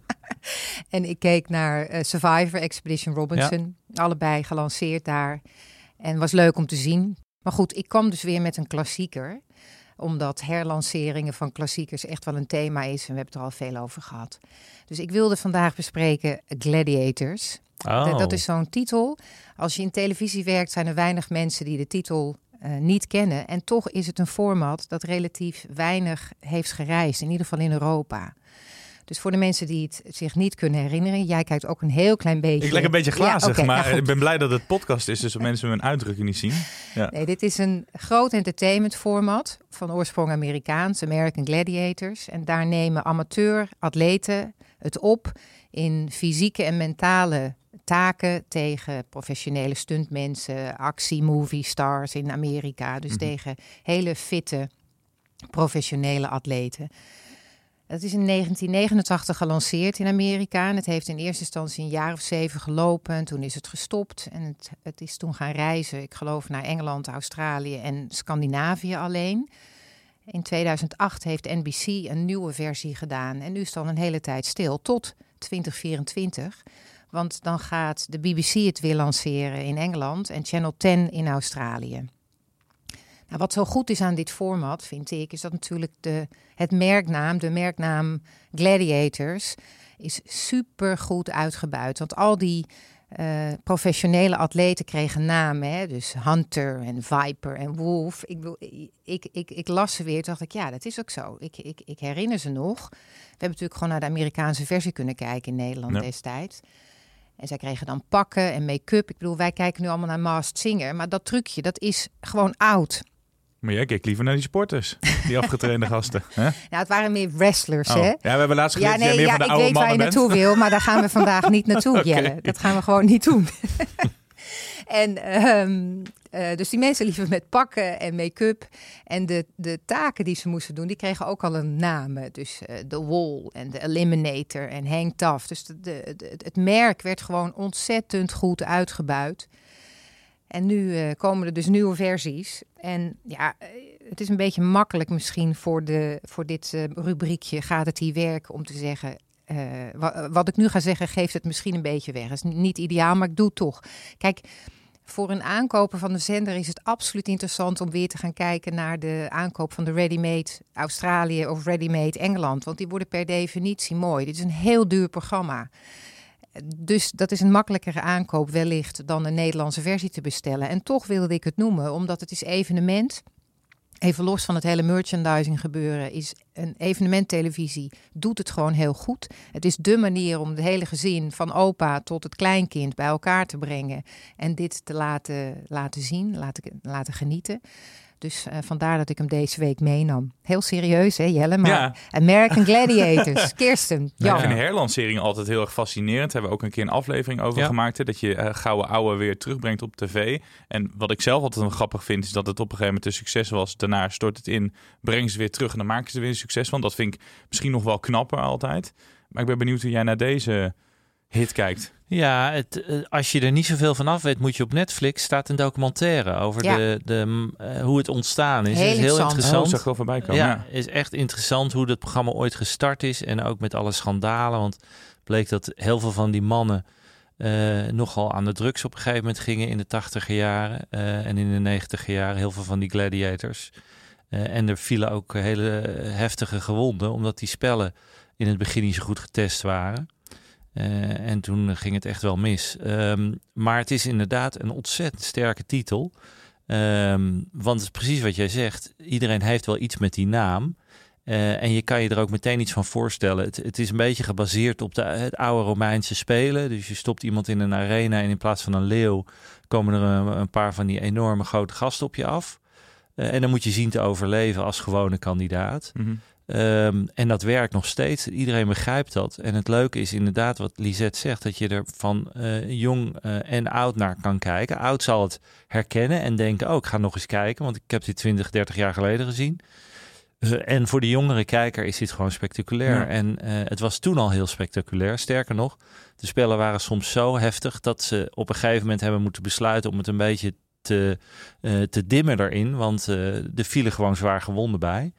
En ik keek naar uh, Survivor, Expedition Robinson. Ja. Allebei gelanceerd daar. En was leuk om te zien. Maar goed, ik kwam dus weer met een klassieker. Omdat herlanceringen van klassiekers echt wel een thema is. En we hebben het er al veel over gehad. Dus ik wilde vandaag bespreken Gladiators. Oh. Dat, dat is zo'n titel. Als je in televisie werkt, zijn er weinig mensen die de titel uh, niet kennen. En toch is het een format dat relatief weinig heeft gereisd. In ieder geval in Europa. Dus voor de mensen die het zich niet kunnen herinneren, jij kijkt ook een heel klein beetje. Ik leg een beetje glazig, ja, okay, maar nou ik ben blij dat het podcast is, dus dat mensen hun uitdrukking niet zien. Ja. Nee, dit is een groot entertainment format van oorsprong Amerikaans, American Gladiators. En daar nemen amateur-atleten het op in fysieke en mentale taken tegen professionele stuntmensen, actie-movie stars in Amerika. Dus mm-hmm. tegen hele fitte professionele atleten. Het is in negentien negenentachtig gelanceerd in Amerika. En het heeft in eerste instantie een jaar of zeven gelopen. En toen is het gestopt. En het, het is toen gaan reizen. Ik geloof naar Engeland, Australië en Scandinavië alleen. In tweeduizend acht heeft N B C een nieuwe versie gedaan. En nu is het dan een hele tijd stil. Tot twintig vierentwintig. Want dan gaat de B B C het weer lanceren in Engeland. En Channel tien in Australië. Nou, wat zo goed is aan dit format, vind ik, is dat natuurlijk de, het merknaam, de merknaam Gladiators, is super goed uitgebuit. Want al die uh, professionele atleten kregen namen, hè? Dus Hunter en Viper en Wolf. Ik, ik, ik, ik, ik las ze weer, toen dacht ik, ja, dat is ook zo. Ik, ik, ik herinner ze nog. We hebben natuurlijk gewoon naar de Amerikaanse versie kunnen kijken in Nederland ja. destijds. En zij kregen dan pakken en make-up. Ik bedoel, wij kijken nu allemaal naar Masked Singer, maar dat trucje, dat is gewoon oud. Maar jij keek liever naar die sporters, die afgetrainde gasten. Hè? Nou, het waren meer wrestlers, oh. hè? Ja, we hebben laatst geleerd ja, nee, dat jij meer ja, van de oude mannen bent. Ik weet waar je naartoe wil, maar daar gaan we vandaag niet naartoe, okay. Jelle. Dat gaan we gewoon niet doen. En um, Uh, dus die mensen liepen met pakken en make-up. En de, de taken die ze moesten doen, die kregen ook al een naam. Dus de uh, Wall en de Eliminator en Hang Tough. Dus de, de, de, het merk werd gewoon ontzettend goed uitgebuit. En nu uh, komen er dus nieuwe versies. En ja, het is een beetje makkelijk misschien voor, de, voor dit uh, rubriekje Gaat het hier werken om te zeggen... Uh, wat, wat ik nu ga zeggen geeft het misschien een beetje weg. Het is niet ideaal, maar ik doe het toch. Kijk, voor een aankoper van de zender is het absoluut interessant om weer te gaan kijken naar de aankoop van de Ready-Made Australië of Ready-Made Engeland. Want die worden per definitie mooi. Dit is een heel duur programma. Dus dat is een makkelijkere aankoop wellicht dan een Nederlandse versie te bestellen. En toch wilde ik het noemen, omdat het is evenement. Even los van het hele merchandising gebeuren, is een evenementtelevisie doet het gewoon heel goed. Het is dé manier om het hele gezin van opa tot het kleinkind bij elkaar te brengen. En dit te laten, laten zien, laten, laten genieten. Dus uh, vandaar dat ik hem deze week meenam. Heel serieus, hè Jelle? Maar ja. American Gladiators, Kirsten, ja. Ik vind herlanceringen altijd heel erg fascinerend. Daar hebben we ook een keer een aflevering over ja. gemaakt. Hè, dat je uh, gouden ouwe weer terugbrengt op tv. En wat ik zelf altijd grappig vind, is dat het op een gegeven moment een succes was. Daarna stort het in, brengen ze weer terug en dan maken ze er weer een succes van. Dat vind ik misschien nog wel knapper altijd. Maar ik ben benieuwd hoe jij naar deze hit kijkt. Ja, het, als je er niet zoveel van af weet, moet je op Netflix staat een documentaire over ja. de, de, uh, hoe het ontstaan is. Heel, is heel interessant. Oh, zag ik wel voorbij komen. Ja, ja, is echt interessant hoe dat programma ooit gestart is en ook met alle schandalen. Want bleek dat heel veel van die mannen uh, nogal aan de drugs op een gegeven moment gingen in de tachtiger jaren uh, en in de negentiger jaren. Heel veel van die gladiators. Uh, en er vielen ook hele heftige gewonden, omdat die spellen in het begin niet zo goed getest waren. Uh, en toen ging het echt wel mis. Um, maar het is inderdaad een ontzettend sterke titel. Um, want het is precies wat jij zegt. Iedereen heeft wel iets met die naam. Uh, en je kan je er ook meteen iets van voorstellen. Het, het is een beetje gebaseerd op de, het oude Romeinse spelen. Dus je stopt iemand in een arena en in plaats van een leeuw komen er een, een paar van die enorme grote gasten op je af. Uh, en dan moet je zien te overleven als gewone kandidaat. Mm-hmm. Um, en dat werkt nog steeds. Iedereen begrijpt dat. En het leuke is inderdaad wat Lisette zegt, dat je er van uh, jong uh, en oud naar kan kijken. Oud zal het herkennen en denken, oh, ik ga nog eens kijken, want ik heb dit twintig, dertig jaar geleden gezien. Uh, en voor de jongere kijker is dit gewoon spectaculair. Ja. En uh, het was toen al heel spectaculair. Sterker nog, de spellen waren soms zo heftig dat ze op een gegeven moment hebben moeten besluiten om het een beetje te, uh, te dimmen erin, want uh, er vielen gewoon zwaar gewonden bij.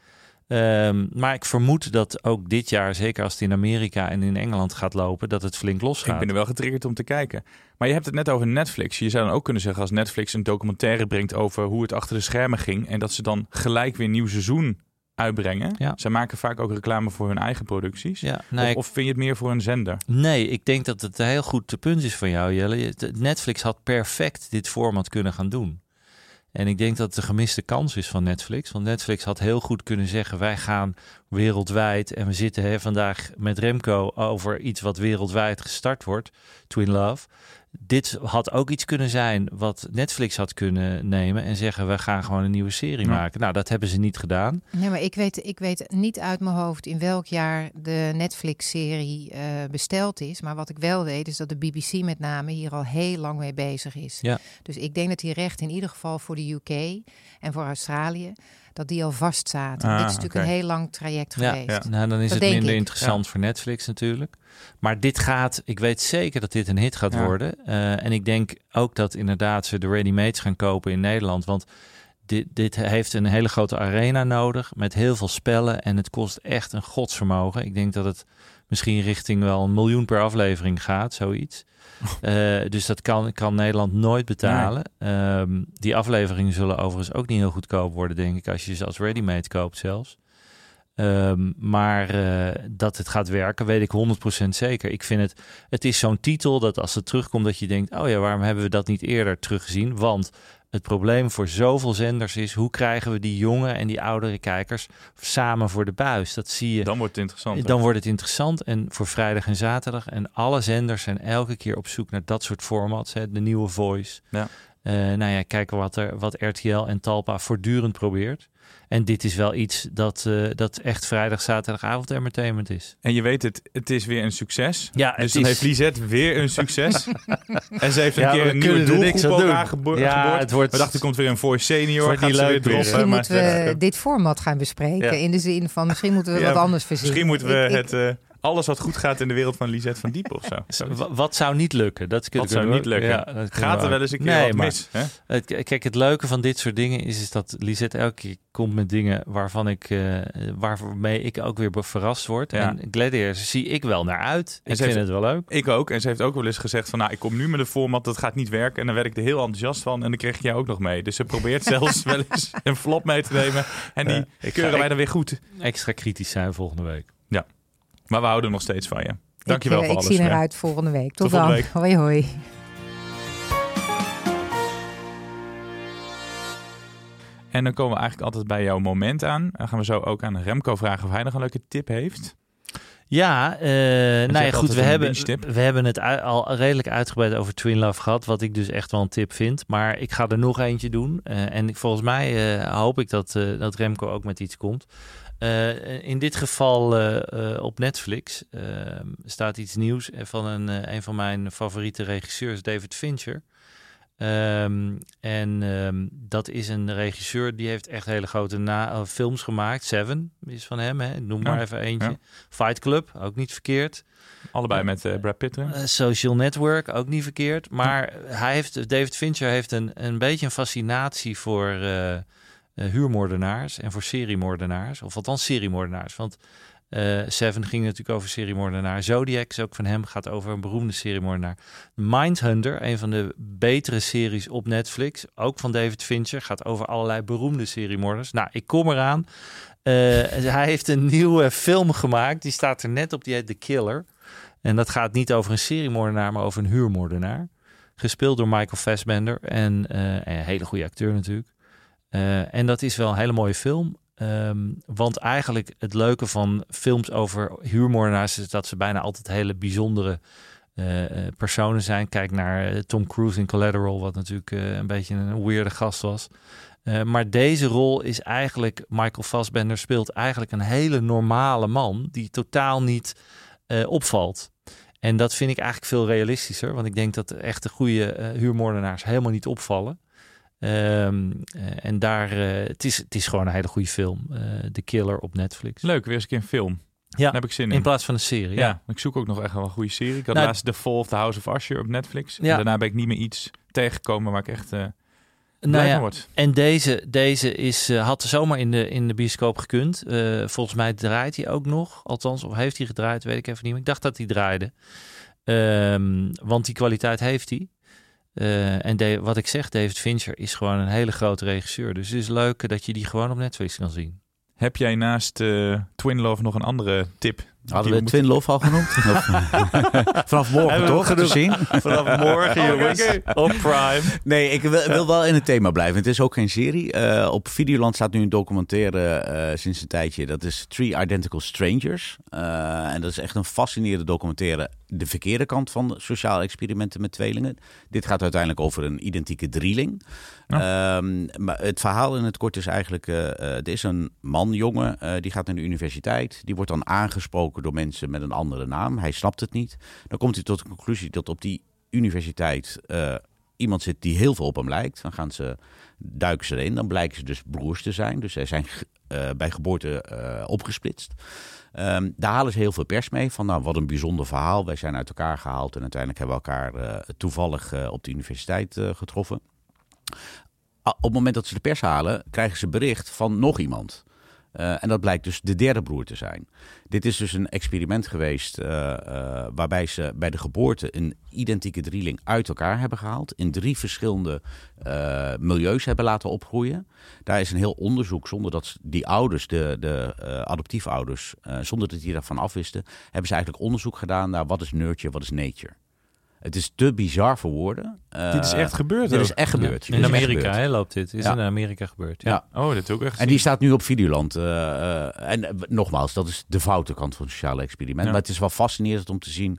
Um, maar ik vermoed dat ook dit jaar, zeker als het in Amerika en in Engeland gaat lopen, dat het flink losgaat. Ik ben er wel getriggerd om te kijken. Maar je hebt het net over Netflix. Je zou dan ook kunnen zeggen als Netflix een documentaire brengt over hoe het achter de schermen ging en dat ze dan gelijk weer een nieuw seizoen uitbrengen. Ja. Zij maken vaak ook reclame voor hun eigen producties. Ja, nee, of, of vind je het meer voor een zender? Nee, ik denk dat het een heel goed punt is van jou, Jelle. Netflix had perfect dit format kunnen gaan doen. En ik denk dat het de gemiste kans is van Netflix. Want Netflix had heel goed kunnen zeggen, wij gaan wereldwijd. En we zitten hè, vandaag met Remco over iets wat wereldwijd gestart wordt. Twin Love. Dit had ook iets kunnen zijn wat Netflix had kunnen nemen en zeggen, we gaan gewoon een nieuwe serie ja. maken. Nou, dat hebben ze niet gedaan. Ja, maar ik weet, ik weet niet uit mijn hoofd in welk jaar de Netflix-serie uh, besteld is. Maar wat ik wel weet is dat de B B C met name hier al heel lang mee bezig is. Ja. Dus ik denk dat die rechten in ieder geval voor de U K en voor Australië, dat die al vast zaten. Ah, Dit is natuurlijk okay. een heel lang traject ja, geweest. Ja. Nou, dan is dat het minder ik. interessant ja. voor Netflix natuurlijk. Maar dit gaat, ik weet zeker dat dit een hit gaat ja. worden. Uh, en ik denk ook dat inderdaad ze de ready-mades gaan kopen in Nederland. Want dit, dit heeft een hele grote arena nodig met heel veel spellen. En het kost echt een godsvermogen. Ik denk dat het misschien richting wel een miljoen per aflevering gaat, zoiets. Uh, dus dat kan, kan Nederland nooit betalen. Nee. Um, die afleveringen zullen overigens ook niet heel goedkoop worden, denk ik, als je ze als ready-made koopt zelfs. Um, maar uh, dat het gaat werken, weet ik honderd procent zeker. Ik vind het, het is zo'n titel dat als het terugkomt dat je denkt, oh ja, waarom hebben we dat niet eerder teruggezien? Want het probleem voor zoveel zenders is, hoe krijgen we die jonge en die oudere kijkers samen voor de buis? Dat zie je. Dan wordt het interessant. Dan hè? wordt het interessant. En voor vrijdag en zaterdag. En alle zenders zijn elke keer op zoek naar dat soort formats. Hè? De nieuwe Voice. Ja. Uh, nou ja, kijken wat, er, wat R T L en Talpa voortdurend probeert. En dit is wel iets dat, uh, dat echt vrijdag, zaterdagavond entertainment is. En je weet het, het is weer een succes. Ja, dus dan is... heeft Lisette weer een succes. En ze heeft een ja, keer een nieuwe doelgroep ook aangeboord. Ja, het wordt... We dachten, er komt weer een Voice Senior. Wordt niet leuk weer misschien maar moeten we uh, dit format gaan bespreken. Ja. In de zin van, misschien moeten we ja, wat anders verzinnen. Misschien moeten we ik, het... Uh, alles wat goed gaat in de wereld van Lisette van Diepen of zo. Wat zou niet lukken? Dat wat zou niet lukken? Ja, gaat er wel eens een keer nee, wat maar, mis? Hè? Het, kijk, het leuke van dit soort dingen is, is dat Lisette elke keer komt met dingen waarvan ik, uh, waarmee ik ook weer verrast word. Ja. En Gladiators zie ik wel naar uit. En ik vind heeft, het wel leuk. Ik ook. En ze heeft ook wel eens gezegd van, nou, ik kom nu met een format, dat gaat niet werken. En dan werd ik er heel enthousiast van. En dan kreeg ik jou ook nog mee. Dus ze probeert zelfs wel eens een flop mee te nemen. En die uh, keuren wij dan weer goed. Extra kritisch zijn volgende week. Ja. Maar we houden nog steeds van je. Dankjewel ik, voor ik alles. Ik zie eruit volgende week. Tot, Tot dan. Week. Hoi hoi. En dan komen we eigenlijk altijd bij jouw moment aan. Dan gaan we zo ook aan Remco vragen of hij nog een leuke tip heeft. Ja, uh, nou ja, goed, we hebben, we hebben het u- al redelijk uitgebreid over Twin Love gehad, wat ik dus echt wel een tip vind. Maar ik ga er nog eentje doen. Uh, en volgens mij uh, hoop ik dat, uh, dat Remco ook met iets komt. Uh, in dit geval uh, uh, op Netflix uh, staat iets nieuws van een, uh, een van mijn favoriete regisseurs, David Fincher. Um, en um, dat is een regisseur die heeft echt hele grote na- uh, films gemaakt. Seven is van hem, hè? Noem maar ja, even eentje. Ja. Fight Club, ook niet verkeerd. Allebei uh, met uh, Brad Pitt. Uh, Social Network, ook niet verkeerd. Maar ja. hij heeft, David Fincher heeft een, een beetje een fascinatie voor uh, uh, huurmoordenaars en voor seriemoordenaars. Of althans seriemoordenaars, want... Uh, Seven ging natuurlijk over seriemoordenaar. Zodiac is ook van hem, gaat over een beroemde seriemoordenaar. Mindhunter, een van de betere series op Netflix, ook van David Fincher, gaat over allerlei beroemde seriemoorders. Nou, ik kom eraan. Uh, hij heeft een nieuwe film gemaakt, die staat er net op, die heet The Killer. En dat gaat niet over een seriemoordenaar, maar over een huurmoordenaar. Gespeeld door Michael Fassbender en uh, een hele goede acteur natuurlijk. Uh, en dat is wel een hele mooie film. Um, want eigenlijk het leuke van films over huurmoordenaars is dat ze bijna altijd hele bijzondere uh, personen zijn. Kijk naar uh, Tom Cruise in Collateral, wat natuurlijk uh, een beetje een weirde gast was. Uh, maar deze rol is eigenlijk, Michael Fassbender speelt eigenlijk een hele normale man die totaal niet uh, opvalt. En dat vind ik eigenlijk veel realistischer, want ik denk dat echte goede uh, huurmoordenaars helemaal niet opvallen. Um, uh, en daar, uh, het, is, het is gewoon een hele goede film. Uh, The Killer op Netflix. Leuk, weer eens een keer een film. Ja, daar heb ik zin in. In plaats van een serie. Ja, ja. ik zoek ook nog echt wel een goede serie. Ik had nou, laatst The Fall of the House of Usher op Netflix. Ja. En daarna ben ik niet meer iets tegengekomen waar ik echt uh, blij nou ja, van word. En deze, deze is, uh, had zomaar in de, in de bioscoop gekund. Uh, volgens mij draait hij ook nog. Althans, of heeft hij gedraaid, weet ik even niet. Maar ik dacht dat hij draaide. Um, want die kwaliteit heeft hij. Uh, en de, wat ik zeg, David Fincher is gewoon een hele grote regisseur. Dus het is leuk dat je die gewoon op Netflix kan zien. Heb jij naast uh, Twin Love nog een andere tip? Hadden we, we Twin Love al genoemd? Vanaf morgen toch te zien? Vanaf morgen jongens, op Prime. Nee, ik wil, wil wel in het thema blijven. Het is ook geen serie. Uh, op Videoland staat nu een documentaire uh, sinds een tijdje. Dat is Three Identical Strangers. Uh, en dat is echt een fascinerende documentaire. De verkeerde kant van sociale experimenten met tweelingen. Dit gaat uiteindelijk over een identieke drieling. Ja. Um, maar het verhaal in het kort is eigenlijk... Uh, er is een man, jongen, uh, die gaat naar de universiteit. Die wordt dan aangesproken door mensen met een andere naam. Hij snapt het niet. Dan komt hij tot de conclusie dat op die universiteit uh, iemand zit die heel veel op hem lijkt. Dan gaan ze, duiken ze erin. Dan blijken ze dus broers te zijn. Dus zij zijn uh, bij geboorte uh, opgesplitst. Um, daar halen ze heel veel pers mee. Van nou, wat een bijzonder verhaal. Wij zijn uit elkaar gehaald en uiteindelijk hebben we elkaar uh, toevallig uh, op de universiteit uh, getroffen. Op het moment dat ze de pers halen, krijgen ze bericht van nog iemand. Uh, en dat blijkt dus de derde broer te zijn. Dit is dus een experiment geweest uh, uh, waarbij ze bij de geboorte een identieke drieling uit elkaar hebben gehaald. In drie verschillende uh, milieus hebben laten opgroeien. Daar is een heel onderzoek zonder dat die ouders, de, de uh, adoptiefouders, uh, zonder dat die daarvan afwisten, hebben ze eigenlijk onderzoek gedaan naar wat is nurture, wat is nature. Het is te bizar voor woorden. Uh, dit is echt gebeurd. Dit ook. is echt gebeurd. Ja. In Amerika hè, loopt dit. Is ja. in Amerika gebeurd. Ja. Ja. Oh, dat ook echt. En die staat nu op Videoland. Uh, uh, en uh, nogmaals, dat is de foute kant van het sociale experiment. Ja. Maar het is wel fascinerend om te zien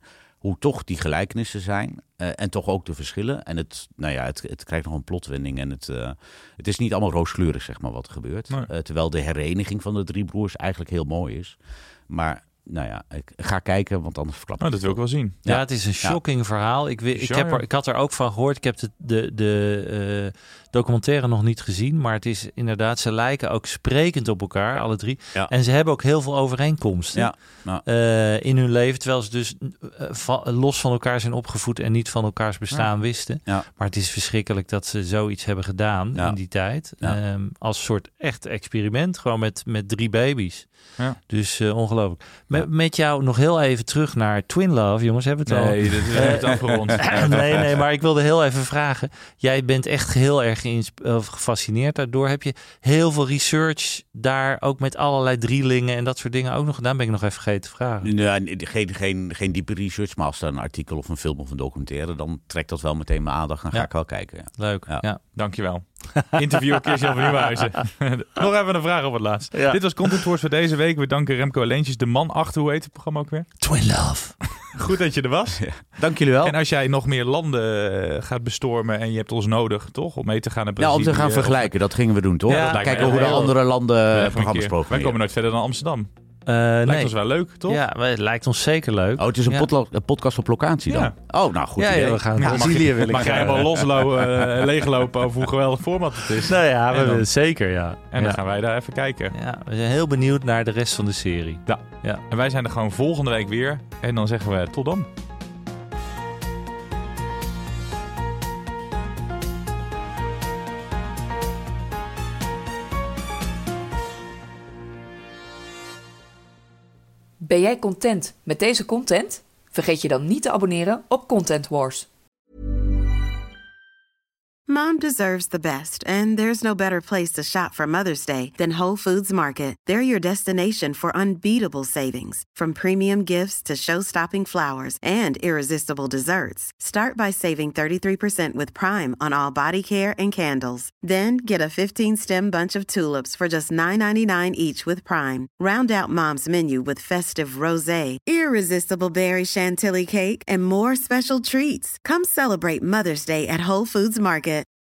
hoe toch die gelijkenissen zijn uh, en toch ook de verschillen. En het, nou ja, het, het krijgt nog een plotwending en het, uh, het is niet allemaal rooskleurig, zeg maar, wat er gebeurt. Nee. Uh, terwijl de hereniging van de drie broers eigenlijk heel mooi is. Maar nou ja, ik ga kijken, want anders verklap ik oh, dat wil ik wel zien. Ja, ja, het is een shocking ja. verhaal. Ik, ik, heb er, ik had er ook van gehoord. Ik heb de, de, de uh, documentaire nog niet gezien. Maar het is inderdaad, ze lijken ook sprekend op elkaar, alle drie. Ja. En ze hebben ook heel veel overeenkomsten ja. nou. uh, in hun leven. Terwijl ze dus uh, va- los van elkaar zijn opgevoed en niet van elkaars bestaan ja. wisten. Ja. Maar het is verschrikkelijk dat ze zoiets hebben gedaan ja. in die tijd. Ja. Um, als soort echt experiment. Gewoon met, met drie baby's. Ja. Dus uh, ongelooflijk. Met, met jou nog heel even terug naar Twin Love, jongens. Hebben we het nee, al? Nee, dat is het afgerond. nee, nee, maar ik wilde heel even vragen. Jij bent echt heel erg gefascineerd daardoor. Heb je heel veel research daar ook met allerlei drielingen en dat soort dingen ook nog gedaan? Ben ik nog even vergeten te vragen. Nee, geen, geen, geen diepe research, maar als er een artikel of een film of een documentaire, dan trekt dat wel meteen mijn aandacht. Dan ga ja. ik wel kijken. Ja. Leuk, ja. ja. Dankjewel. Interview Kirsten van Nieuwenhuizen. Nog even een vraag op het laatst. Ja. Dit was Content Wars voor deze week. We danken Remco Leentjes, de man achter, hoe heet het programma ook weer? Twin Love. Goed dat je er was. Ja. Dank jullie wel. En als jij nog meer landen gaat bestormen en je hebt ons nodig, toch? Om mee te gaan naar Brazilië. Ja, om te gaan vergelijken. Of... Dat gingen we doen, toch? Ja, kijken hoe de andere landen ja, programma's proeven. Wij komen nooit verder dan Amsterdam. Uh, lijkt nee. ons wel leuk, toch? Ja, het lijkt ons zeker leuk. Oh, het is een, ja. potlo- een podcast op locatie dan? Ja. Oh, nou goed ja, idee. Ja, we gaan naar Brazilië willen. Mag jij helemaal loslopen, uh, leeglopen over hoe geweldig format het is? Nou ja, we dan, willen zeker, ja. En dan ja. gaan wij daar even kijken. Ja, we zijn heel benieuwd naar de rest van de serie. Ja. ja. En wij zijn er gewoon volgende week weer. En dan zeggen we tot dan. Ben jij content met deze content? Vergeet je dan niet te abonneren op Content Wars. Mom deserves the best, and there's no better place to shop for Mother's Day than Whole Foods Market. They're your destination for unbeatable savings, from premium gifts to show-stopping flowers and irresistible desserts. Start by saving thirty-three percent with Prime on all body care and candles. Then get a fifteen-stem bunch of tulips for just nine ninety-nine each with Prime. Round out Mom's menu with festive rosé, irresistible berry chantilly cake, and more special treats. Come celebrate Mother's Day at Whole Foods Market.